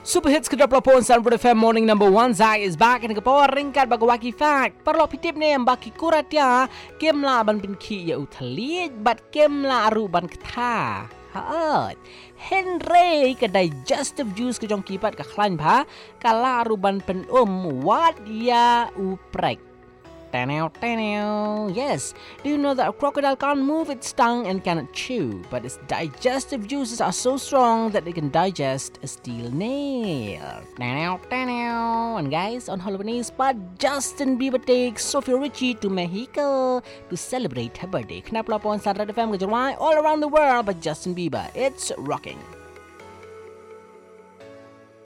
Super hits kedua pelopon Sunbird FM Morning Number 1 Zai is back and kepo ringkat bagawaki fact. Parlo pitip ne baki kuratya kem la ban pinki ya uthalit but kem la aru ban kथा. Haat. Henry ke digestive juice ke jong kipat ke klan ba kala aru ban pen what ya uprek. Yes. Do you know that a crocodile can't move its tongue and cannot chew, but its digestive juices are so strong that they can digest a steel nail. And guys, on Halloween, but Justin Bieber takes Sofia Richie to Mexico to celebrate her birthday. Knapla on Saturday FM all around the world, but Justin Bieber, it's rocking.